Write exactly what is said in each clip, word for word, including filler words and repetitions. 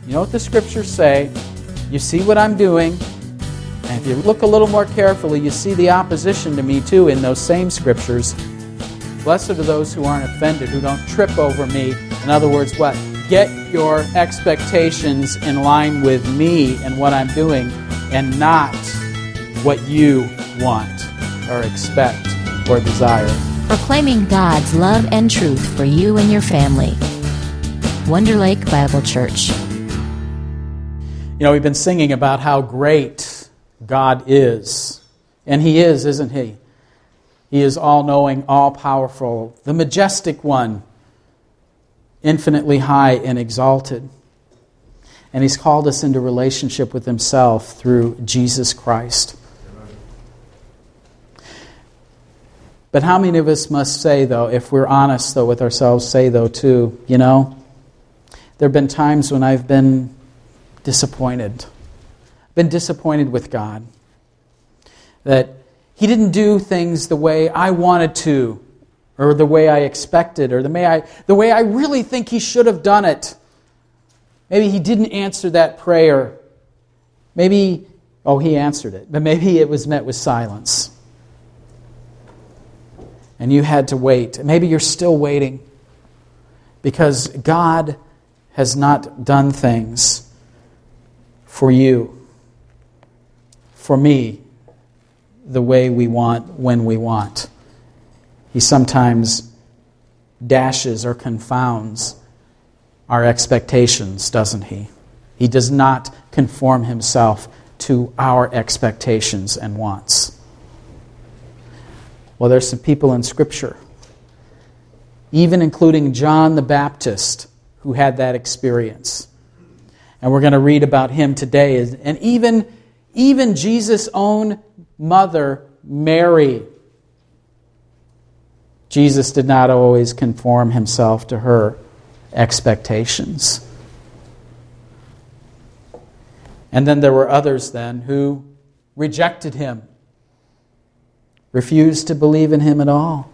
You know what the Scriptures say. You see what I'm doing. And if you look a little more carefully, you see the opposition to me too in those same Scriptures. Blessed are those who aren't offended, who don't trip over me. In other words, what? Get your expectations in line with me and what I'm doing, and not what you want or expect or desire. Proclaiming God's love and truth for you and your family. Wonder Lake Bible Church. You know, we've been singing about how great God is. And He is, isn't He? He is all-knowing, all-powerful, the majestic one, infinitely high and exalted. And He's called us into relationship with Himself through Jesus Christ. But how many of us must say, though, if we're honest, though, with ourselves, say, though, too, you know, there have been times when I've been disappointed. I've been disappointed with God. That He didn't do things the way I wanted to, or the way I expected, or the way I, the way I really think He should have done it. Maybe He didn't answer that prayer. Maybe, oh, He answered it, but maybe it was met with silence. And you had to wait. Maybe you're still waiting because God has not done things for you, for me, the way we want, when we want. He sometimes dashes or confounds our expectations, doesn't He? He does not conform Himself to our expectations and wants. Well, there's some people in Scripture, even including John the Baptist, who had that experience. And we're going to read about him today. And even, even Jesus' own mother, Mary, Jesus did not always conform Himself to her expectations. And then there were others then who rejected Him, refused to believe in Him at all.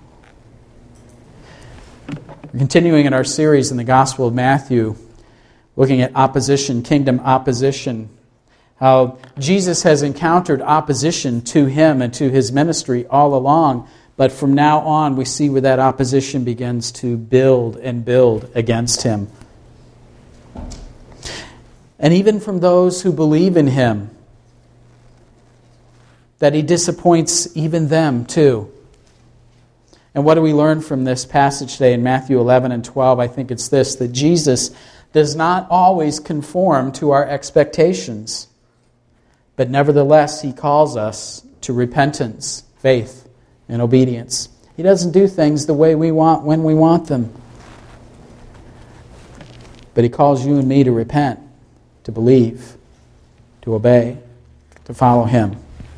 We're continuing in our series in the Gospel of Matthew, looking at opposition, kingdom opposition, how Jesus has encountered opposition to Him and to His ministry all along, but from now on we see where that opposition begins to build and build against Him. And even from those who believe in Him, that He disappoints even them too. And what do we learn from this passage today in Matthew eleven and twelve? I think it's this, that Jesus does not always conform to our expectations, but nevertheless He calls us to repentance, faith, and obedience. He doesn't do things the way we want when we want them. But He calls you and me to repent, to believe, to obey, to follow Him.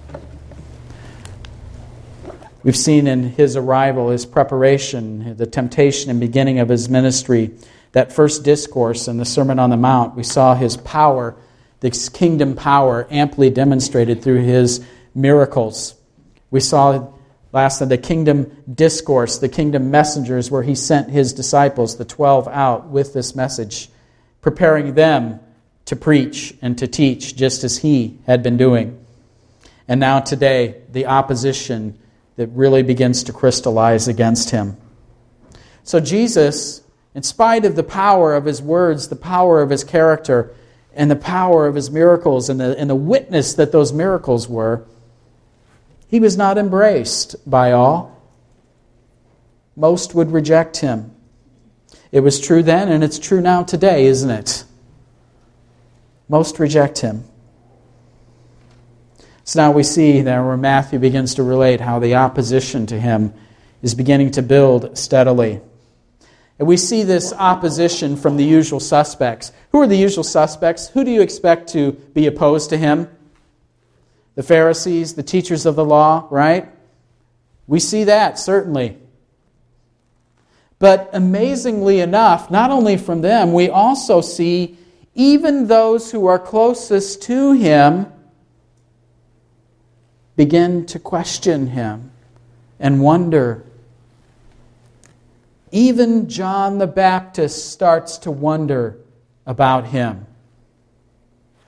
We've seen in His arrival, His preparation, the temptation and beginning of His ministry, that first discourse in the Sermon on the Mount, we saw His power, this kingdom power, amply demonstrated through His miracles. We saw last night the kingdom discourse, the kingdom messengers, where He sent His disciples, the twelve, out with this message, preparing them to preach and to teach, just as He had been doing. And now today, the opposition that really begins to crystallize against Him. So Jesus, in spite of the power of His words, the power of His character, and the power of His miracles, and the, and the witness that those miracles were, He was not embraced by all. Most would reject Him. It was true then, and it's true now today, isn't it? Most reject Him. So now we see there where Matthew begins to relate how the opposition to Him is beginning to build steadily. And we see this opposition from the usual suspects. Who are the usual suspects? Who do you expect to be opposed to Him? The Pharisees, the teachers of the law, right? We see that, certainly. But amazingly enough, not only from them, we also see even those who are closest to Him begin to question Him and wonder. Even John the Baptist starts to wonder about Him.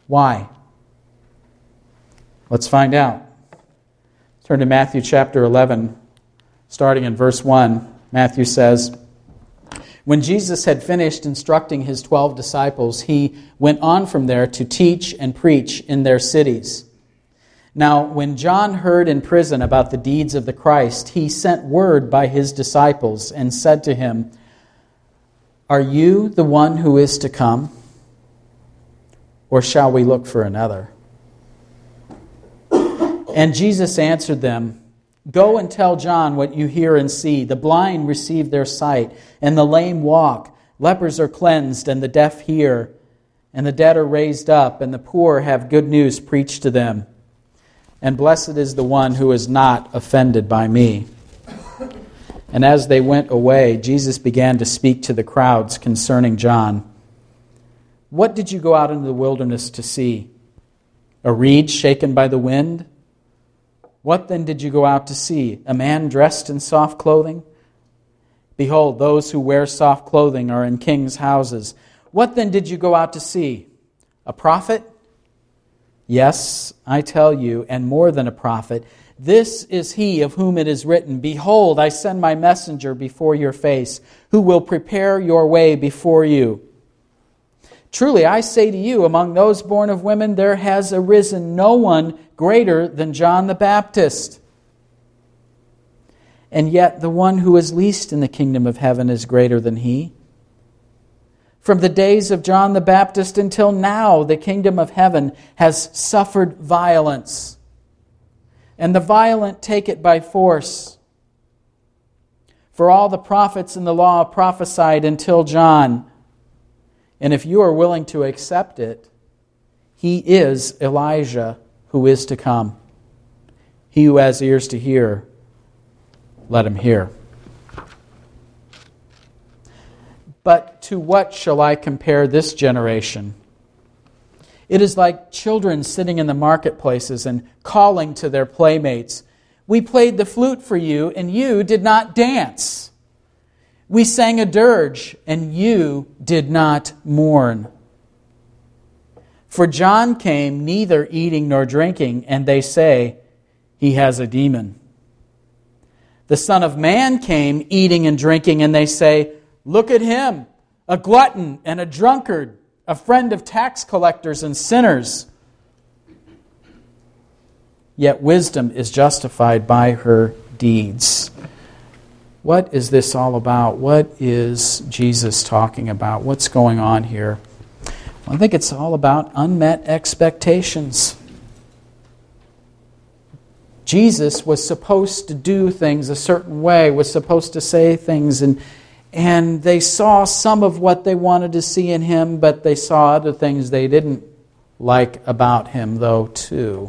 Why? Let's find out. Turn to Matthew chapter eleven, starting in verse one. Matthew says, "When Jesus had finished instructing his twelve disciples, he went on from there to teach and preach in their cities. Now, when John heard in prison about the deeds of the Christ, he sent word by his disciples and said to him, 'Are you the one who is to come, or shall we look for another?' And Jesus answered them, 'Go and tell John what you hear and see. The blind receive their sight, and the lame walk. Lepers are cleansed, and the deaf hear. And the dead are raised up, and the poor have good news preached to them. And blessed is the one who is not offended by me.' And as they went away, Jesus began to speak to the crowds concerning John. 'What did you go out into the wilderness to see? A reed shaken by the wind? What then did you go out to see? A man dressed in soft clothing? Behold, those who wear soft clothing are in kings' houses. What then did you go out to see? A prophet? Yes, I tell you, and more than a prophet. This is he of whom it is written, Behold, I send my messenger before your face, who will prepare your way before you. Truly, I say to you, among those born of women, there has arisen no one greater than John the Baptist. And yet the one who is least in the kingdom of heaven is greater than he. From the days of John the Baptist until now, the kingdom of heaven has suffered violence, and the violent take it by force. For all the prophets in the law prophesied until John. And if you are willing to accept it, he is Elijah who is to come. He who has ears to hear, let him hear. But to what shall I compare this generation? It is like children sitting in the marketplaces and calling to their playmates, We played the flute for you, and you did not dance. We sang a dirge, and you did not mourn. For John came neither eating nor drinking, and they say, He has a demon. The Son of Man came eating and drinking, and they say, Look at him, a glutton and a drunkard, a friend of tax collectors and sinners. Yet wisdom is justified by her deeds. What is this all about? What is Jesus talking about? What's going on here? Well, I think it's all about unmet expectations. Jesus was supposed to do things a certain way, was supposed to say things, and, and they saw some of what they wanted to see in him, but they saw other things they didn't like about him, though, too.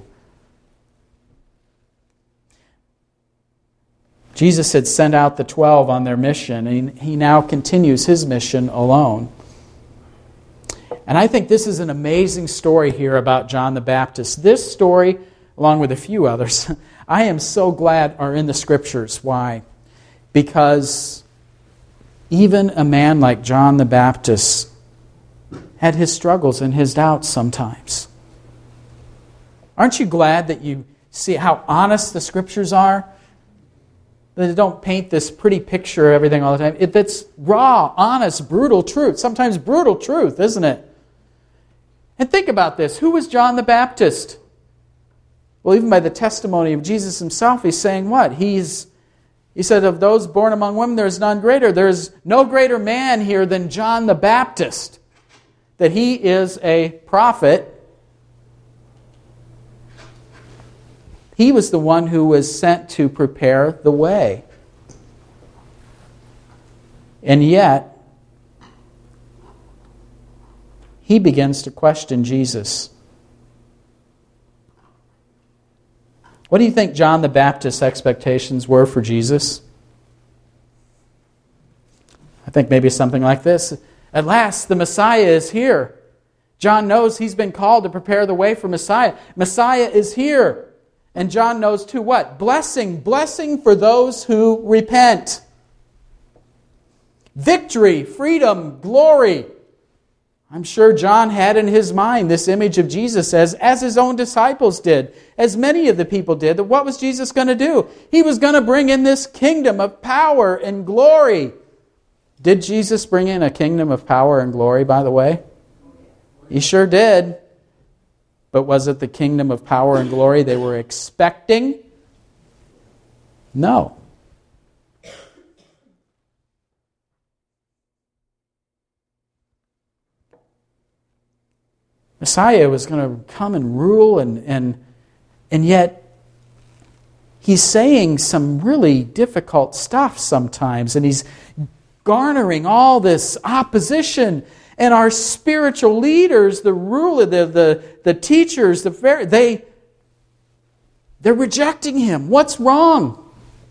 Jesus had sent out the twelve on their mission, and he now continues his mission alone. And I think this is an amazing story here about John the Baptist. This story, along with a few others, I am so glad are in the Scriptures. Why? Because even a man like John the Baptist had his struggles and his doubts sometimes. Aren't you glad that you see how honest the Scriptures are? They don't paint this pretty picture of everything all the time. It, it's raw, honest, brutal truth. Sometimes brutal truth, isn't it? And think about this. Who was John the Baptist? Well, even by the testimony of Jesus himself, he's saying what? He's, he said, of those born among women, there is none greater. There is no greater man here than John the Baptist. That he is a prophet. He was the one who was sent to prepare the way. And yet, he begins to question Jesus. What do you think John the Baptist's expectations were for Jesus? I think maybe something like this. At last, the Messiah is here. John knows he's been called to prepare the way for Messiah. Messiah is here. And John knows too what? Blessing. Blessing for those who repent. Victory, freedom, glory. I'm sure John had in his mind this image of Jesus as, as his own disciples did, as many of the people did, that what was Jesus going to do? He was going to bring in this kingdom of power and glory. Did Jesus bring in a kingdom of power and glory, by the way? He sure did. But was it the kingdom of power and glory they were expecting? No. Messiah was going to come and rule, and, and, and yet he's saying some really difficult stuff sometimes, and he's garnering all this opposition. And our spiritual leaders, the ruler, the, the, the teachers, the they, they're rejecting him. What's wrong?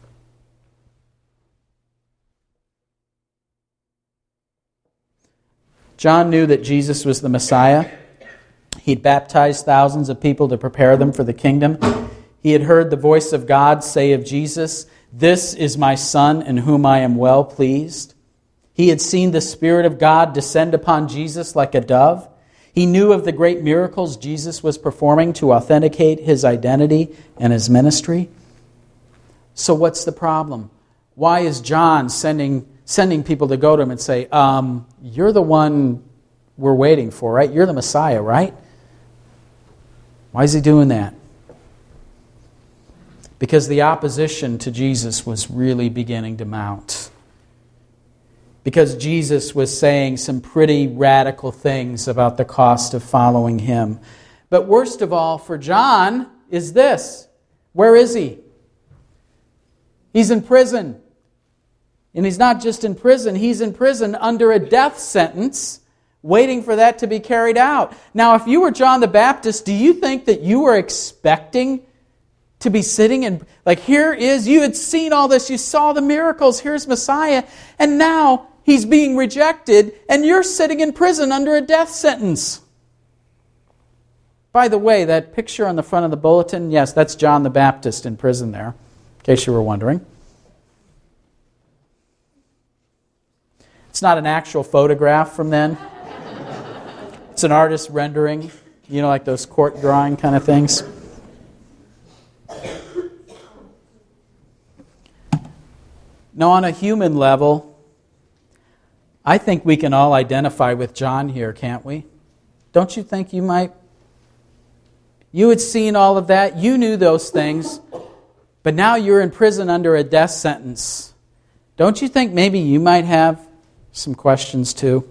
John knew that Jesus was the Messiah. He'd baptized thousands of people to prepare them for the kingdom. He had heard the voice of God say of Jesus, "This is my Son in whom I am well pleased." He had seen the Spirit of God descend upon Jesus like a dove. He knew of the great miracles Jesus was performing to authenticate his identity and his ministry. So what's the problem? Why is John sending, sending people to go to him and say, um, you're the one we're waiting for, right? You're the Messiah, right? Why is he doing that? Because the opposition to Jesus was really beginning to mount. Because Jesus was saying some pretty radical things about the cost of following him. But worst of all for John is this. Where is he? He's in prison. And he's not just in prison, he's in prison under a death sentence, waiting for that to be carried out. Now, if you were John the Baptist, do you think that you were expecting to be sitting and, like, here is, you had seen all this, you saw the miracles, here's Messiah, and now he's being rejected, and you're sitting in prison under a death sentence. By the way, that picture on the front of the bulletin, yes, that's John the Baptist in prison there, in case you were wondering. It's not an actual photograph from then. It's an artist's rendering, you know, like those court drawing kind of things. Now, on a human level, I think we can all identify with John here, can't we? Don't you think you might? You had seen all of that. You knew those things. But now you're in prison under a death sentence. Don't you think maybe you might have some questions too?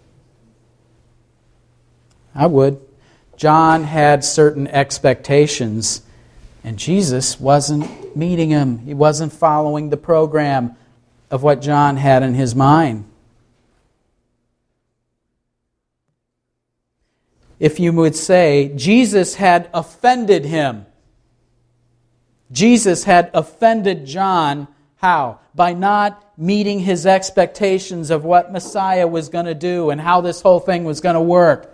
I would. John had certain expectations, and Jesus wasn't meeting them. He wasn't following the program of what John had in his mind. If you would say, Jesus had offended him. Jesus had offended John. How? By not meeting his expectations of what Messiah was going to do and how this whole thing was going to work.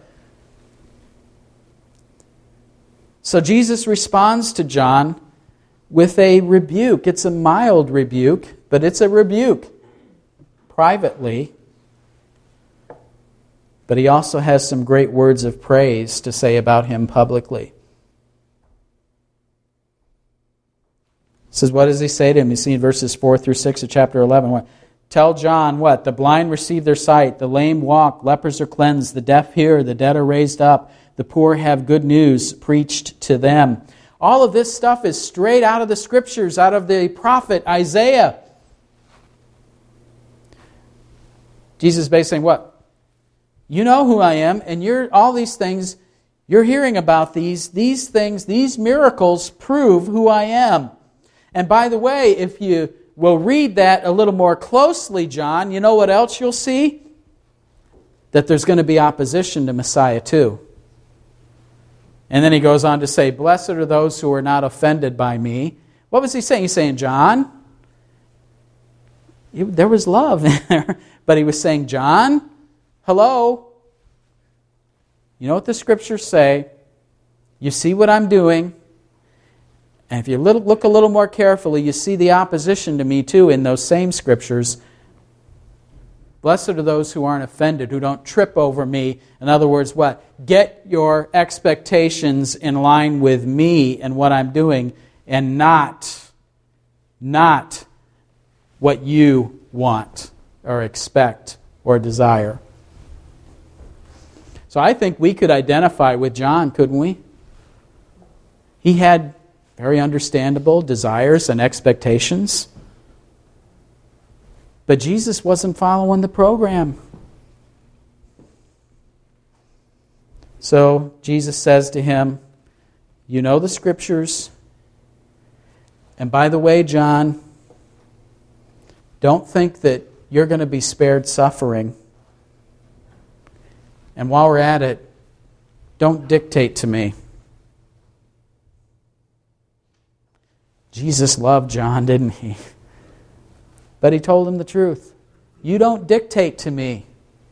So Jesus responds to John with a rebuke. It's a mild rebuke, but it's a rebuke privately. But he also has some great words of praise to say about him publicly. It says, what does he say to him? You see in verses four through six of chapter eleven. What? Tell John what? The blind receive their sight, the lame walk, lepers are cleansed, the deaf hear, the dead are raised up, the poor have good news preached to them. All of this stuff is straight out of the Scriptures, out of the prophet Isaiah. Jesus is basically saying, what? You know who I am, and you're all these things, you're hearing about these. These things, these miracles prove who I am. And by the way, if you will read that a little more closely, John, you know what else you'll see? That there's going to be opposition to Messiah too. And then he goes on to say, blessed are those who are not offended by me. What was he saying? He's saying, John, there was love there. But he was saying, John, hello. You know what the Scriptures say. You see what I'm doing. And if you look a little more carefully, you see the opposition to me too in those same Scriptures. Blessed are those who aren't offended, who don't trip over me. In other words, what? Get your expectations in line with me and what I'm doing, and not, not what you want or expect or desire. So I think we could identify with John, couldn't we? He had very understandable desires and expectations. But Jesus wasn't following the program. So Jesus says to him, you know the Scriptures. And by the way, John, don't think that you're going to be spared suffering. And while we're at it, don't dictate to me. Jesus loved John, didn't he? But he told him the truth. You don't dictate to me.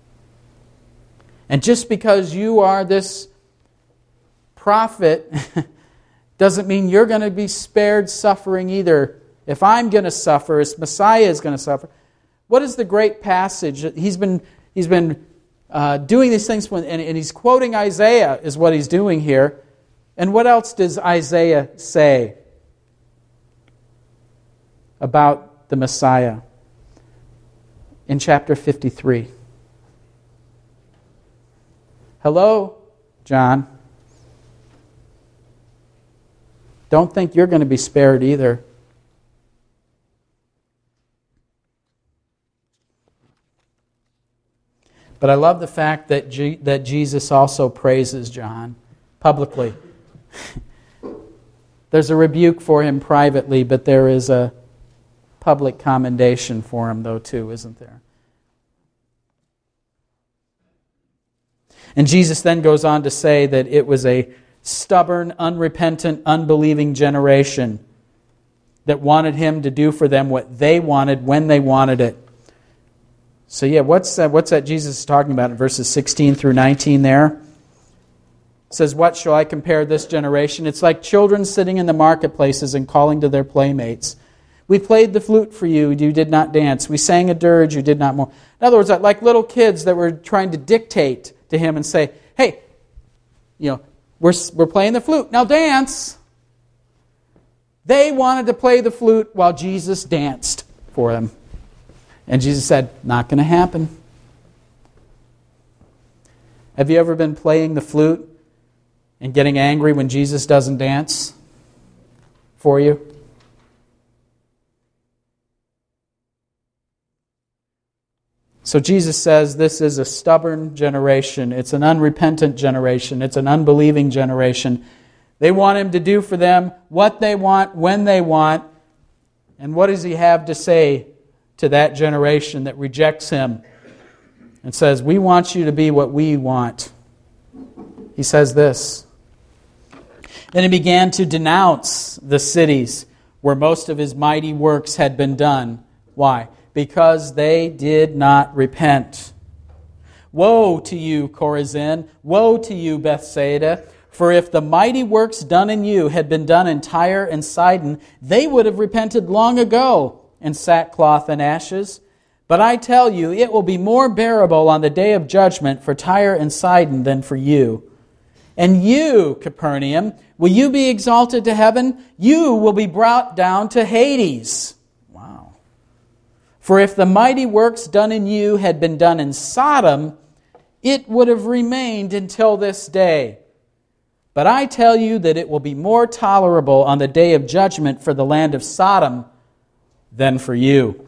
And just because you are this prophet doesn't mean you're going to be spared suffering either. If I'm going to suffer, if Messiah is going to suffer. What is the great passage? He's been he's been uh, doing these things, when, and, and he's quoting Isaiah is what he's doing here. And what else does Isaiah say about the Messiah in chapter fifty-three? Hello, John. Don't think you're going to be spared either. But I love the fact that G- that Jesus also praises John publicly. There's a rebuke for him privately, but there is a public commendation for him, though, too, isn't there? And Jesus then goes on to say that it was a stubborn, unrepentant, unbelieving generation that wanted him to do for them what they wanted when they wanted it. So yeah, what's that, what's that Jesus is talking about in verses sixteen through nineteen there? It says, what shall I compare this generation? It's like children sitting in the marketplaces and calling to their playmates. We played the flute for you, you did not dance. We sang a dirge, you did not mourn. In other words, like little kids that were trying to dictate to him and say, hey, you know, we're, we're playing the flute, now dance. They wanted to play the flute while Jesus danced for them. And Jesus said, not going to happen. Have you ever been playing the flute and getting angry when Jesus doesn't dance for you? So Jesus says this is a stubborn generation. It's an unrepentant generation. It's an unbelieving generation. They want him to do for them what they want, when they want. And what does he have to say to that generation that rejects him and says, we want you to be what we want? He says this. Then he began to denounce the cities where most of his mighty works had been done. Why? Because they did not repent. Woe to you, Chorazin! Woe to you, Bethsaida! For if the mighty works done in you had been done in Tyre and Sidon, they would have repented long ago in sackcloth and ashes. But I tell you, it will be more bearable on the day of judgment for Tyre and Sidon than for you. And you, Capernaum, will you be exalted to heaven? You will be brought down to Hades. Wow. For if the mighty works done in you had been done in Sodom, it would have remained until this day. But I tell you that it will be more tolerable on the day of judgment for the land of Sodom than for you.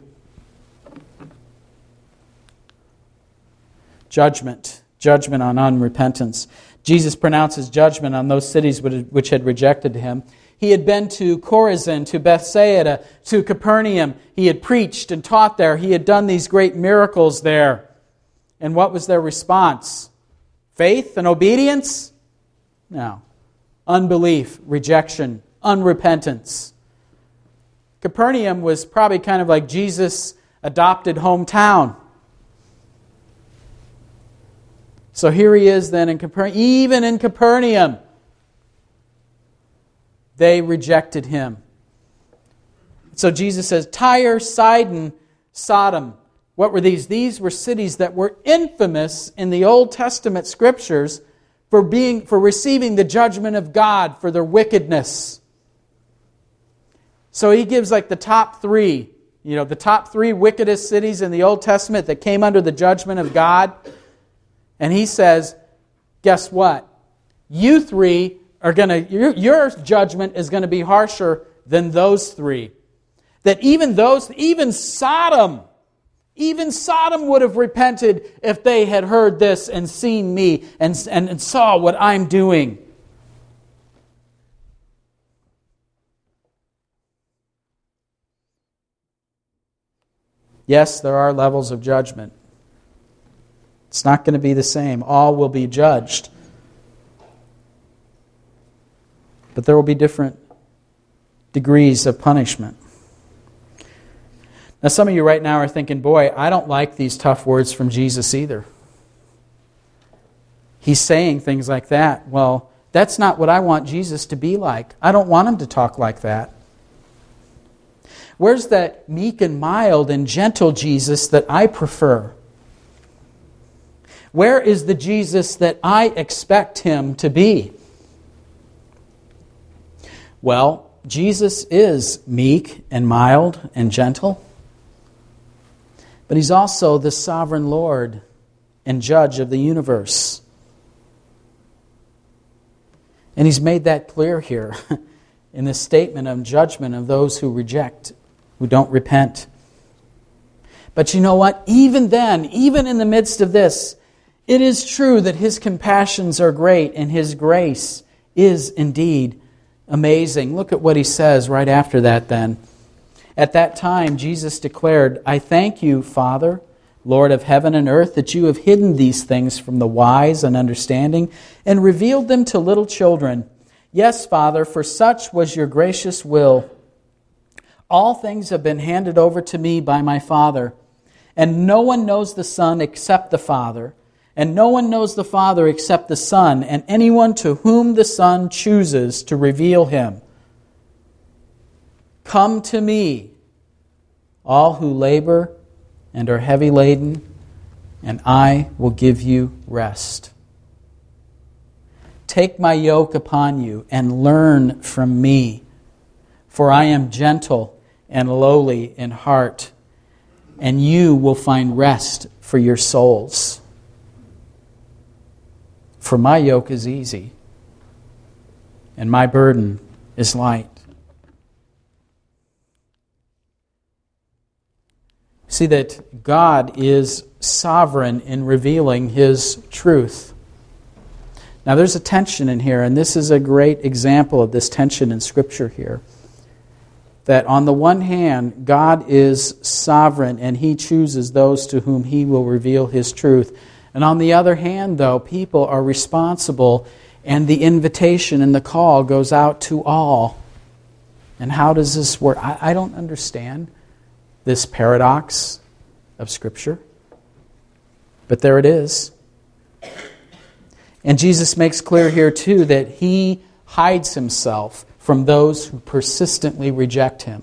Judgment. Judgment on unrepentance. Jesus pronounces judgment on those cities which had rejected him. He had been to Chorazin, to Bethsaida, to Capernaum. He had preached and taught there. He had done these great miracles there. And what was their response? Faith and obedience? No. Unbelief, rejection, unrepentance. Capernaum was probably kind of like Jesus' adopted hometown. So here he is then in Capernaum. Even in Capernaum, they rejected him. So Jesus says, Tyre, Sidon, Sodom, What were these? These were cities that were infamous in the Old Testament scriptures for being for receiving the judgment of God for their wickedness. So he gives like the top three, you know, the top three wickedest cities in the Old Testament that came under the judgment of God. And he says, guess what? You three are going to, your, your judgment is going to be harsher than those three. That even those, even Sodom, even Sodom would have repented if they had heard this and seen me and, and, and saw what I'm doing. Yes, there are levels of judgment. It's not going to be the same. All will be judged. But there will be different degrees of punishment. Now, some of you right now are thinking, boy, I don't like these tough words from Jesus either. He's saying things like that. Well, that's not what I want Jesus to be like. I don't want him to talk like that. Where's that meek and mild and gentle Jesus that I prefer? Where is the Jesus that I expect him to be? Well, Jesus is meek and mild and gentle, but he's also the sovereign Lord and judge of the universe. And he's made that clear here in this statement of judgment of those who reject, who don't repent. But you know what? Even then, even in the midst of this, it is true that his compassions are great and his grace is indeed amazing. Look at what he says right after that then. At that time, Jesus declared, I thank you, Father, Lord of heaven and earth, that you have hidden these things from the wise and understanding and revealed them to little children. Yes, Father, for such was your gracious will. All things have been handed over to me by my Father, and no one knows the Son except the Father, and no one knows the Father except the Son, and anyone to whom the Son chooses to reveal him. Come to me, all who labor and are heavy laden, and I will give you rest. Take my yoke upon you and learn from me, for I am gentle and lowly in heart, and you will find rest for your souls. For my yoke is easy, and my burden is light. See that God is sovereign in revealing his truth. Now there's a tension in here, and this is a great example of this tension in Scripture here. That on the one hand, God is sovereign and he chooses those to whom he will reveal his truth. And on the other hand, though, people are responsible and the invitation and the call goes out to all. And how does this work? I, I don't understand this paradox of Scripture. But there it is. And Jesus makes clear here too that he hides himself from those who persistently reject him.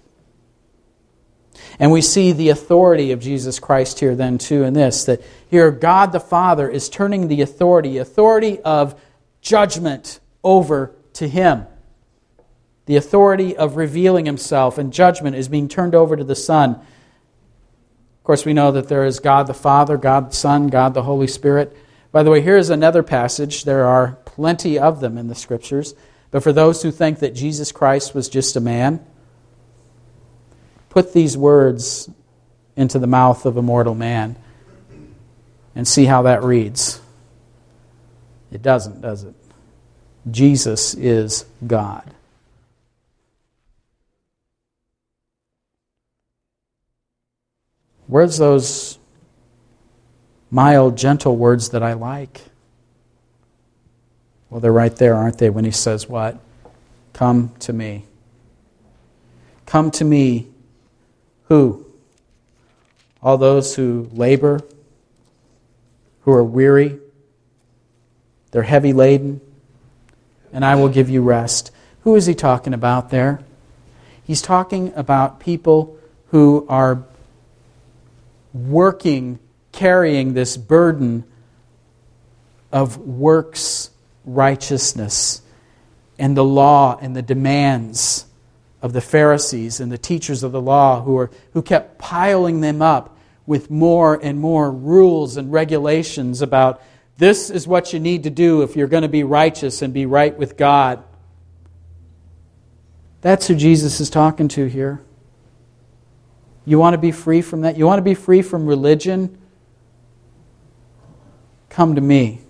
And we see the authority of Jesus Christ here then too in this, that here God the Father is turning the authority, authority of judgment over to him. The authority of revealing himself and judgment is being turned over to the Son. Of course, we know that there is God the Father, God the Son, God the Holy Spirit. By the way, here is another passage. There are plenty of them in the Scriptures. But for those who think that Jesus Christ was just a man, put these words into the mouth of a mortal man and see how that reads. It doesn't, does it? Jesus is God. Where's those mild, gentle words that I like? Well, they're right there, aren't they, when he says what? Come to me. Come to me. Who? All those who labor, who are weary, they're heavy laden, and I will give you rest. Who is he talking about there? He's talking about people who are working, carrying this burden of works righteousness and the law and the demands of the Pharisees and the teachers of the law who were who kept piling them up with more and more rules and regulations about this is what you need to do if you're going to be righteous and be right with God. That's who Jesus is talking to here. You want to be free from that? You want to be free from religion? Come to me.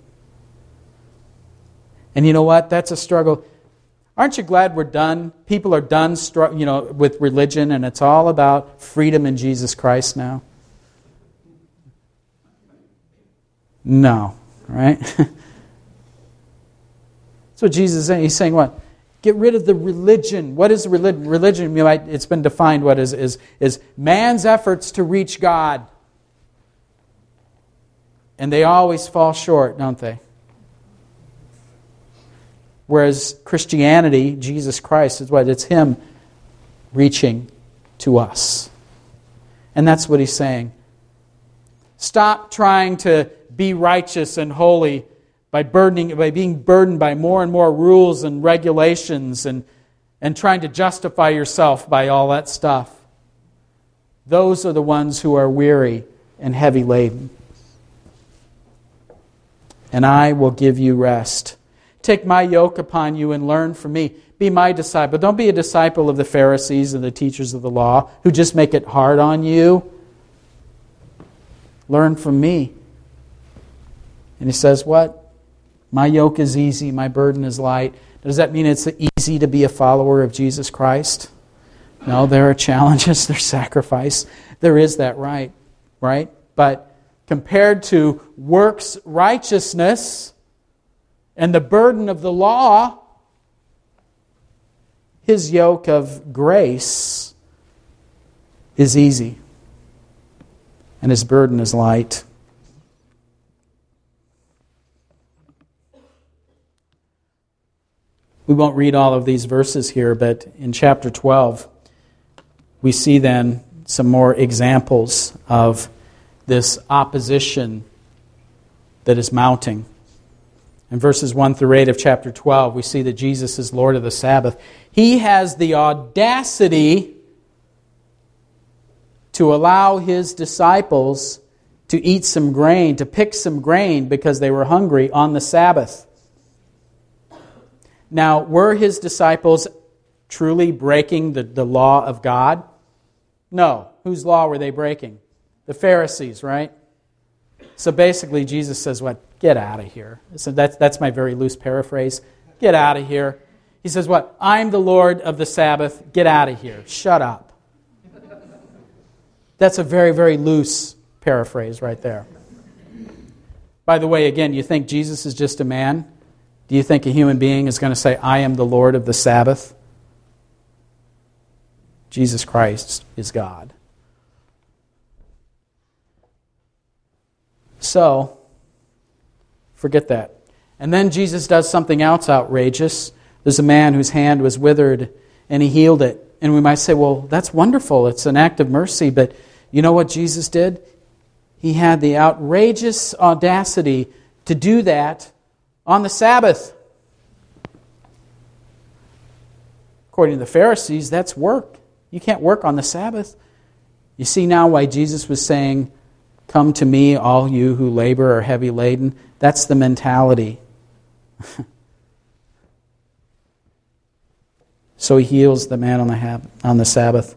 And you know what? That's a struggle. Aren't you glad we're done? People are done, you know, with religion, and it's all about freedom in Jesus Christ now. No, right? That's what Jesus is saying. He's saying what? Get rid of the religion. What is religion? Religion, you might, it's been defined what is, is, is man's efforts to reach God. And they always fall short, don't they? Whereas Christianity, Jesus Christ, is what? It's Him reaching to us. And that's what He's saying. Stop trying to be righteous and holy by burdening, by being burdened by more and more rules and regulations and, and trying to justify yourself by all that stuff. Those are the ones who are weary and heavy laden. And I will give you rest. Take my yoke upon you and learn from me. Be my disciple. Don't be a disciple of the Pharisees and the teachers of the law who just make it hard on you. Learn from me. And He says what? My yoke is easy, my burden is light. Does that mean it's easy to be a follower of Jesus Christ? No, there are challenges, there's sacrifice. There is that, right? Right? But compared to works righteousness and the burden of the law, His yoke of grace is easy, and His burden is light. We won't read all of these verses here, but in chapter twelve, we see then some more examples of this opposition that is mounting. In verses one through eight of chapter twelve, we see that Jesus is Lord of the Sabbath. He has the audacity to allow His disciples to eat some grain, to pick some grain because they were hungry on the Sabbath. Now, were His disciples truly breaking the, the law of God? No. Whose law were they breaking? The Pharisees, right? So basically, Jesus says, what? Get out of here. So that's, that's my very loose paraphrase. Get out of here. He says, what? I'm the Lord of the Sabbath. Get out of here. Shut up. That's a very, very loose paraphrase right there. By the way, again, you think Jesus is just a man? Do you think a human being is going to say, I am the Lord of the Sabbath? Jesus Christ is God. So, forget that. And then Jesus does something else outrageous. There's a man whose hand was withered, and He healed it. And we might say, well, that's wonderful. It's an act of mercy. But you know what Jesus did? He had the outrageous audacity to do that on the Sabbath. According to the Pharisees, that's work. You can't work on the Sabbath. You see now why Jesus was saying, come to me, all you who labor or heavy laden. That's the mentality. So He heals the man on the hab- on the Sabbath.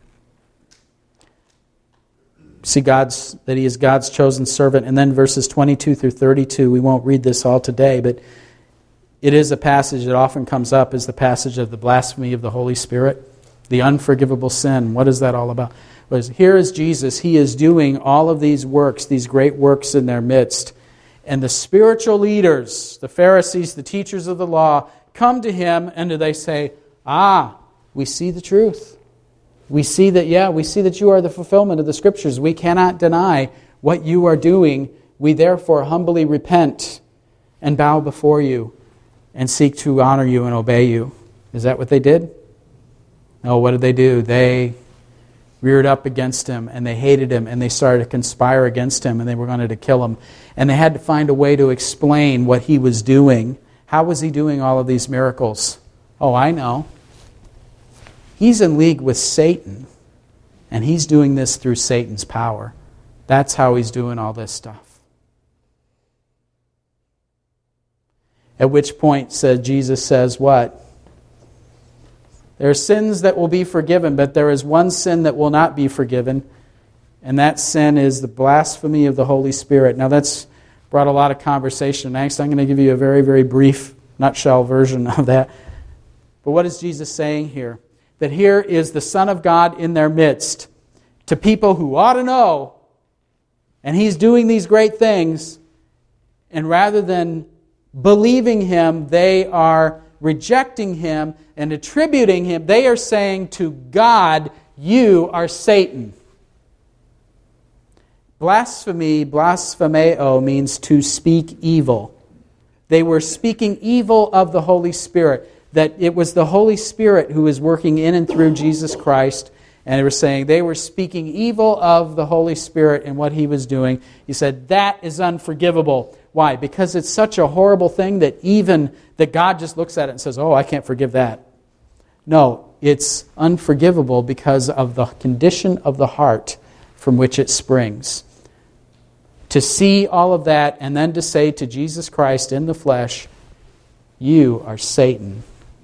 See God's that He is God's chosen servant. And then verses twenty-two through thirty-two, we won't read this all today, but it is a passage that often comes up as the passage of the blasphemy of the Holy Spirit, the unforgivable sin. What is that all about? Was here is Jesus. He is doing all of these works, these great works in their midst. And the spiritual leaders, the Pharisees, the teachers of the law, come to Him and do they say, ah, we see the truth. We see that, yeah, we see that you are the fulfillment of the Scriptures. We cannot deny what you are doing. We therefore humbly repent and bow before you and seek to honor you and obey you. Is that what they did? No, what did they do? They reared up against him, and they hated him, and they started to conspire against him, and they were going to kill him. And they had to find a way to explain what he was doing. How was he doing all of these miracles? Oh, I know. He's in league with Satan, and he's doing this through Satan's power. That's how he's doing all this stuff. At which point, said Jesus says what? There are sins that will be forgiven, but there is one sin that will not be forgiven, and that sin is the blasphemy of the Holy Spirit. Now that's brought a lot of conversation. Next, I'm going to give you a very, very brief nutshell version of that. But what is Jesus saying here? That here is the Son of God in their midst to people who ought to know, and He's doing these great things, and rather than believing Him, they are rejecting Him and attributing Him. They are saying to God, you are Satan. Blasphemy, blasphemeo, means to speak evil. They were speaking evil of the Holy Spirit, that it was the Holy Spirit who was working in and through Jesus Christ, and they were saying they were speaking evil of the Holy Spirit and what He was doing. He said, that is unforgivable. Why? Because it's such a horrible thing that even that God just looks at it and says, oh, I can't forgive that. No, it's unforgivable because of the condition of the heart from which it springs. To see all of that and then to say to Jesus Christ in the flesh, you are Satan.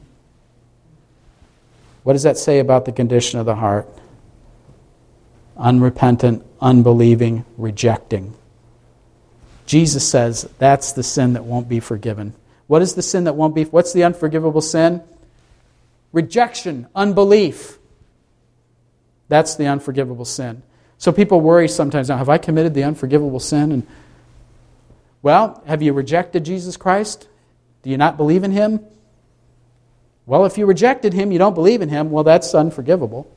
What does that say about the condition of the heart? Unrepentant, unbelieving, rejecting. Jesus says that's the sin that won't be forgiven. What is the sin that won't be? What's the unforgivable sin? Rejection, unbelief. That's the unforgivable sin. So people worry sometimes, now, have I committed the unforgivable sin? And well, have you rejected Jesus Christ? Do you not believe in Him? Well, if you rejected Him, you don't believe in Him, well, that's unforgivable.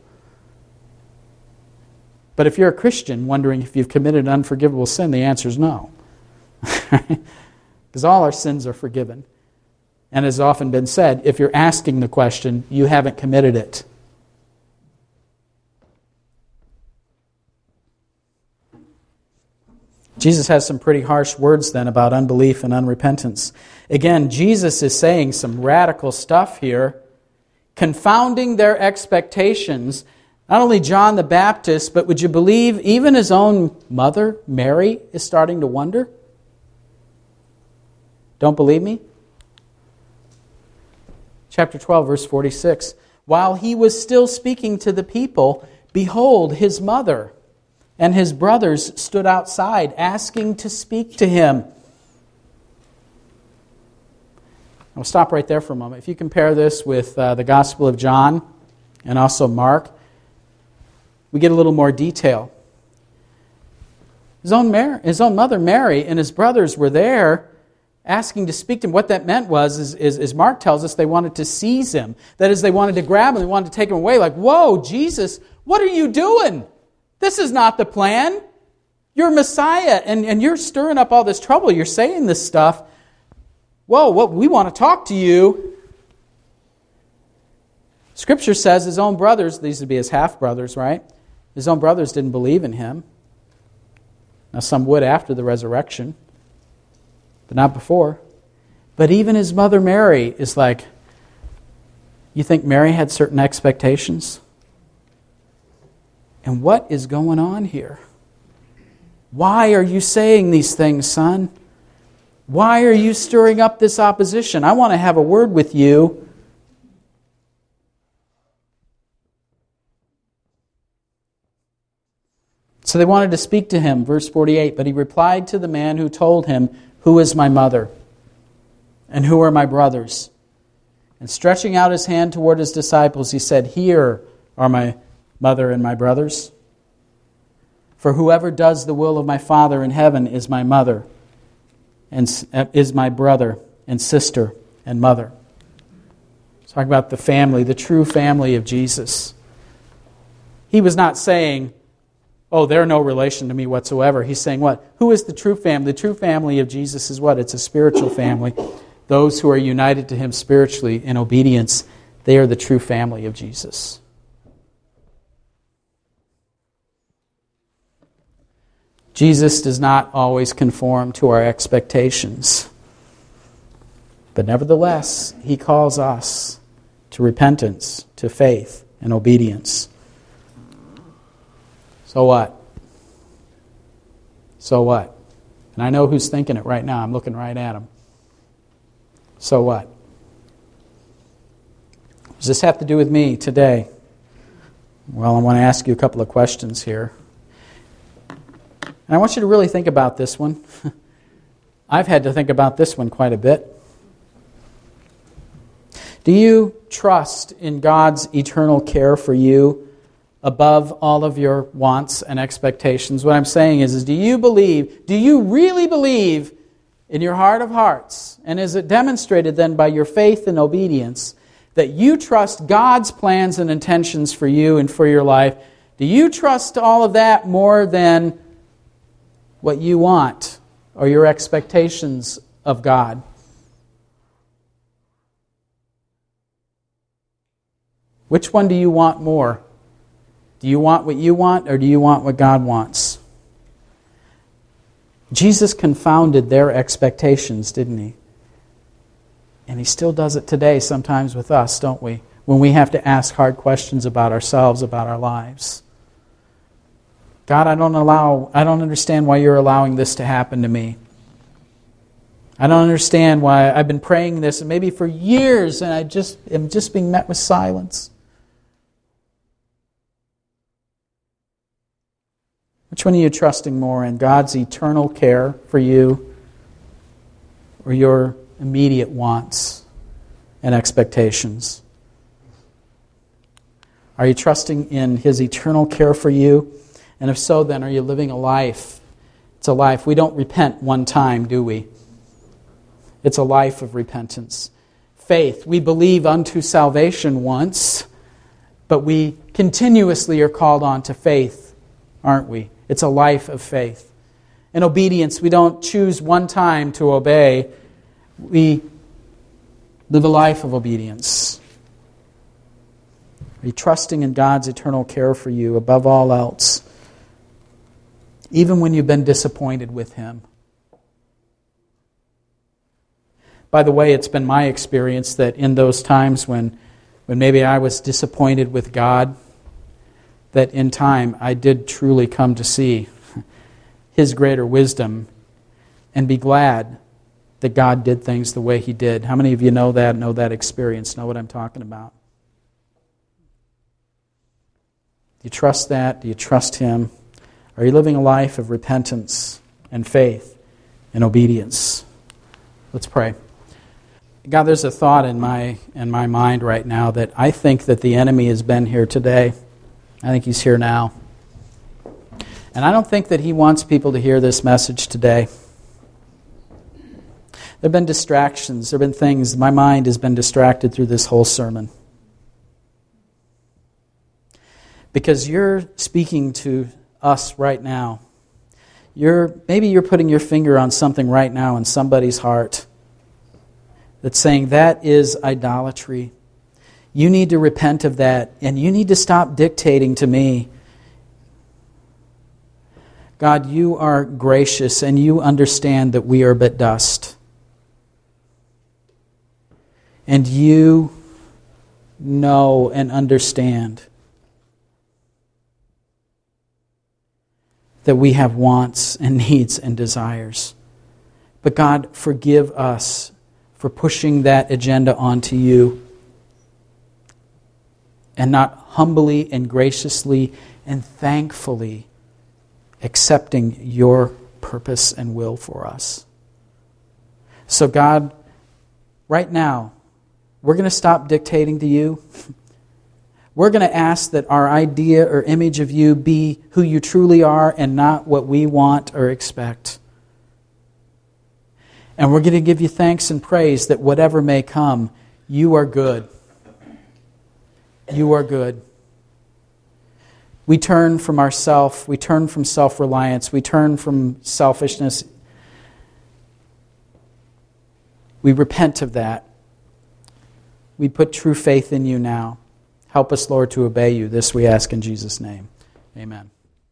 But if you're a Christian wondering if you've committed an unforgivable sin, the answer is no. Because all our sins are forgiven. And as often been said, if you're asking the question, you haven't committed it. Jesus has some pretty harsh words then about unbelief and unrepentance. Again, Jesus is saying some radical stuff here, confounding their expectations. Not only John the Baptist, but would you believe even his own mother, Mary, is starting to wonder? Don't believe me? Chapter twelve, verse forty-six. While he was still speaking to the people, behold, his mother and his brothers stood outside, asking to speak to him. I'll stop right there for a moment. If you compare this with uh, the Gospel of John and also Mark, we get a little more detail. His own, Mary, his own mother, Mary, and his brothers were there asking to speak to him. What that meant was, is, is, is Mark tells us, they wanted to seize him. That is, they wanted to grab him, they wanted to take him away. Like, whoa, Jesus, what are you doing? This is not the plan. You're Messiah, and, and you're stirring up all this trouble. You're saying this stuff. Whoa, what, we want to talk to you. Scripture says his own brothers, these would be his half-brothers, right? His own brothers didn't believe in him. Now some would after the resurrection, but not before. But even his mother Mary is like, you think Mary had certain expectations? And what is going on here? Why are you saying these things, son? Why are you stirring up this opposition? I want to have a word with you. So they wanted to speak to him, verse forty-eight, but he replied to the man who told him, who is my mother? And who are my brothers? And stretching out his hand toward his disciples, he said, here are my mother and my brothers. For whoever does the will of my Father in heaven is my mother, and is my brother and sister and mother. Let's talk about the family, the true family of Jesus. He was not saying, oh, they're no relation to me whatsoever. He's saying what? Who is the true family? The true family of Jesus is what? It's a spiritual family. Those who are united to Him spiritually in obedience, they are the true family of Jesus. Jesus does not always conform to our expectations. But nevertheless, He calls us to repentance, to faith, and obedience. So what? So what? And I know who's thinking it right now. I'm looking right at him. So what? Does this have to do with me today? Well, I want to ask you a couple of questions here. And I want you to really think about this one. I've had to think about this one quite a bit. Do you trust in God's eternal care for you above all of your wants and expectations? What I'm saying is, is do you believe, do you really believe in your heart of hearts, and is it demonstrated then by your faith and obedience, that you trust God's plans and intentions for you and for your life? Do you trust all of that more than what you want or your expectations of God? Which one do you want more? Do you want what you want, or do you want what God wants? Jesus confounded their expectations, didn't He? And He still does it today sometimes with us, don't we? When we have to ask hard questions about ourselves, about our lives. God, I don't allow, I don't understand why You're allowing this to happen to me. I don't understand why I've been praying this, and maybe for years, and I just am just being met with silence. Which one are you trusting more in? God's eternal care for you, or your immediate wants and expectations? Are you trusting in His eternal care for you? And if so, then are you living a life? It's a life. We don't repent one time, do we? It's a life of repentance. Faith. We believe unto salvation once, but we continuously are called on to faith, aren't we? It's a life of faith. In obedience, we don't choose one time to obey. We live a life of obedience. Are you trusting in God's eternal care for you above all else, even when you've been disappointed with Him? By the way, it's been my experience that in those times when, when maybe I was disappointed with God, that in time I did truly come to see His greater wisdom and be glad that God did things the way He did. How many of you know that, know that experience, know what I'm talking about? Do you trust that? Do you trust Him? Are you living a life of repentance and faith and obedience? Let's pray. God, there's a thought in my in my mind right now that I think that the enemy has been here today. I think he's here now. And I don't think that he wants people to hear this message today. There have been distractions. There have been things. My mind has been distracted through this whole sermon. Because you're speaking to us right now. You're maybe you're putting your finger on something right now in somebody's heart that's saying that is idolatry. You need to repent of that, and you need to stop dictating to me. God, you are gracious, and you understand that we are but dust. And you know and understand that we have wants and needs and desires. But God, forgive us for pushing that agenda onto you and not humbly and graciously and thankfully accepting your purpose and will for us. So God, right now, we're going to stop dictating to you. We're going to ask that our idea or image of you be who you truly are and not what we want or expect. And we're going to give you thanks and praise that whatever may come, you are good. You are good. We turn from ourself. We turn from self-reliance. We turn from selfishness. We repent of that. We put true faith in you now. Help us, Lord, to obey you. This we ask in Jesus' name. Amen.